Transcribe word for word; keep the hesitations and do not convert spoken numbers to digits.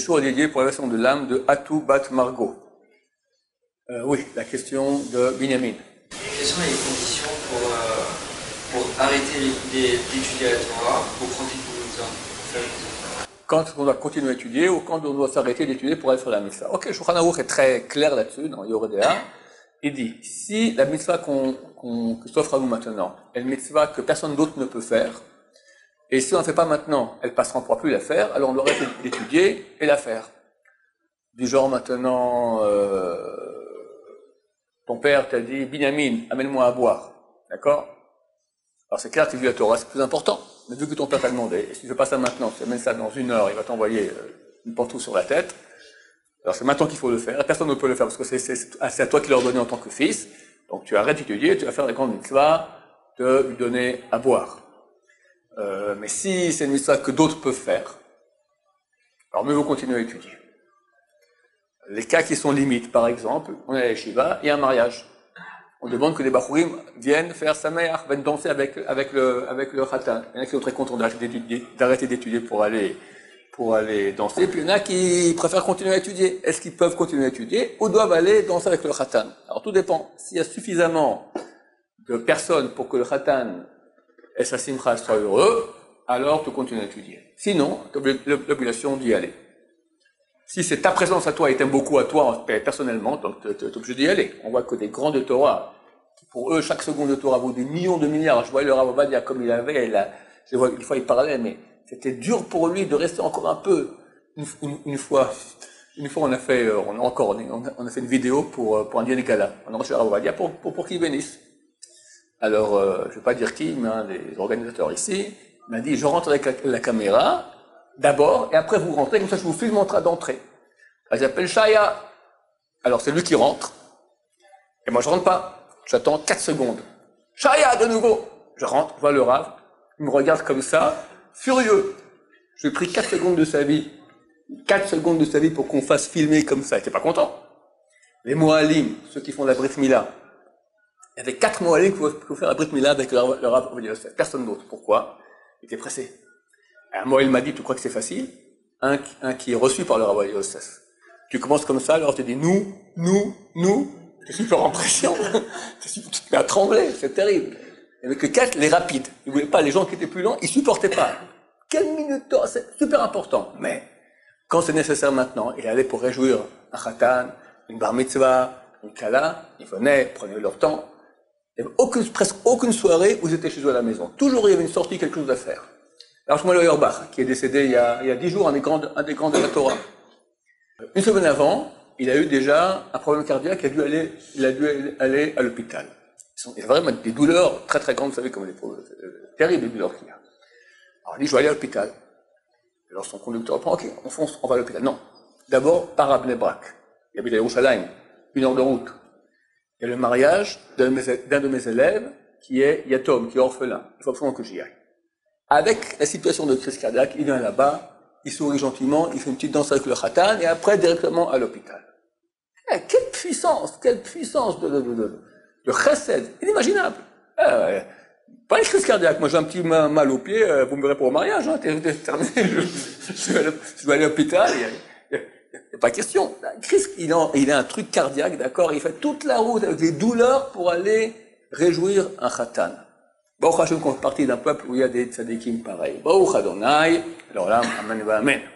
jour est dédié pour l'élévation de l'âme de Atou Bat Margot. Euh, oui, la question de Binyamin. Quelles sont les conditions pour, euh, pour arrêter d'étudier la Torah, pour pratiquer le mitzvah, pour faire une mitzvah? Quand on doit continuer à étudier ou quand on doit s'arrêter d'étudier pour aller sur la mitzvah. Ok, Shulchan Aruch est très clair là-dessus, dans Yoredea. Il dit, si la mitzvah qu'on, qu'on, que s'offre à nous maintenant est une mitzvah que personne d'autre ne peut faire, et si on ne la fait pas maintenant, elle passera, on ne pourra plus la faire, alors on doit arrêter d'étudier et la faire. Du genre maintenant, euh, ton père t'a dit, Binyamin, amène-moi à boire. D'accord? Alors c'est clair que tu vis la Torah, c'est plus important. Mais vu que ton père t'a demandé, et si tu fais pas ça maintenant, tu amènes ça dans une heure, il va t'envoyer une pantoufle sur la tête. Alors c'est maintenant qu'il faut le faire. Personne ne peut le faire parce que c'est, c'est, c'est à toi qui l'as ordonné en tant que fils. Donc tu arrêtes d'étudier, tu vas faire la grande mitzvah de lui donner à boire. Euh, mais si c'est une mitzvah que d'autres peuvent faire, alors mieux vaut continuer à étudier. Les cas qui sont limites, par exemple, on est à l'Yeshiva, il y a un mariage. On demande que les Bachurim viennent faire Sameach, viennent danser avec, avec le, avec le Khatan. Il y en a qui sont très contents d'arrêter d'étudier, d'arrêter d'étudier pour aller, pour aller danser. Puis il y en a qui préfèrent continuer à étudier. Est-ce qu'ils peuvent continuer à étudier ou doivent aller danser avec le Khatan? Alors tout dépend. S'il y a suffisamment de personnes pour que le Khatan et sa simcha soit heureux, alors tu continues à étudier. Sinon, tu as l'obligation d'y aller. Si c'est ta présence à toi et t'aimes beaucoup à toi personnellement, donc tu es obligé d'y aller. On voit que des grands de Torah, pour eux, chaque seconde de Torah vaut des millions de milliards. Je voyais le Rav Ovadia comme il avait, il a, je vois, une fois il parlait, mais c'était dur pour lui de rester encore un peu. Une, une, une fois, une fois on a fait, on a encore, on a, on a fait une vidéo pour, pour un dîner gala. On a reçu le Rav Ovadia pour, pour, pour qu'il bénisse. Alors, euh, je ne vais pas dire qui, mais un des organisateurs ici m'a dit, je rentre avec la, la caméra, d'abord, et après vous rentrez, comme ça je vous filme en train d'entrer. Elle s'appelle Shaya. Alors c'est lui qui rentre, et moi je rentre pas. J'attends quatre secondes. Shaya, de nouveau. Je rentre, je vois le Rav, il me regarde comme ça, furieux. Je lui ai pris quatre secondes de sa vie, quatre secondes de sa vie pour qu'on fasse filmer comme ça. Il était pas content. Les Moalim, ceux qui font la Brit Mila, il y avait quatre Moalim qui pouvaient faire la Brit Mila avec le Rav Ovadia Yosef. Personne d'autre. Pourquoi? Il était pressé. Un Moël m'a dit, tu crois que c'est facile? Un, un qui est reçu par le Rav Ovadia Yosef. Tu commences comme ça, alors tu dis nous, nous, nous. Tu es super en pression. Tu te mets à trembler, c'est terrible. Il n'y avait que quatre, les rapides. Ils voulaient pas, les gens qui étaient plus lents, ils supportaient pas. Quelle minute, c'est super important. Mais, quand c'est nécessaire maintenant, il allait pour réjouir un khatan, une bar mitzvah, une kala, ils venaient, prenaient leur temps. Il n'y avait aucune, presque aucune soirée où ils étaient chez eux à la maison. Toujours il y avait une sortie, quelque chose à faire. Alors, Shmuel Auerbach, qui est décédé il y a, il y a dix jours, un des grands, un des grands de la Torah. Une semaine avant, il a eu déjà un problème cardiaque, il a dû aller, il a dû aller à l'hôpital. Il y a vraiment des douleurs très très grandes, vous savez, comme les euh, terribles douleurs qu'il y a. Alors il dit, je vais aller à l'hôpital. Alors son conducteur reprend, ok, on fonce, on va à l'hôpital. Non. D'abord, par à Bnei Brak. Il habite à Yerushalayim, une heure de route. Il y a le mariage d'un de mes, d'un de mes élèves qui est Yatom, qui est orphelin. Il faut absolument que j'y aille. Avec la situation de crise cardiaque, il vient là-bas, il sourit gentiment, il fait une petite danse avec le khatan, et après, directement à l'hôpital. Eh, quelle puissance, quelle puissance de, de, de, de chesed, inimaginable. Eh, pas une crise cardiaque, moi j'ai un petit mal au pied, vous me verrez pour au mariage, hein, t'es, t'es terminé, je, je, vais aller, je vais aller à l'hôpital, il n'y a, a, a pas question. Chris, il a, il a un truc cardiaque, d'accord, il fait toute la route avec des douleurs pour aller réjouir un khatan. Baruch Hashem, qu'on fait partie d'un peuple où il y a des tzadikim pareils. Baruch Adonai, alors là, amen, amen.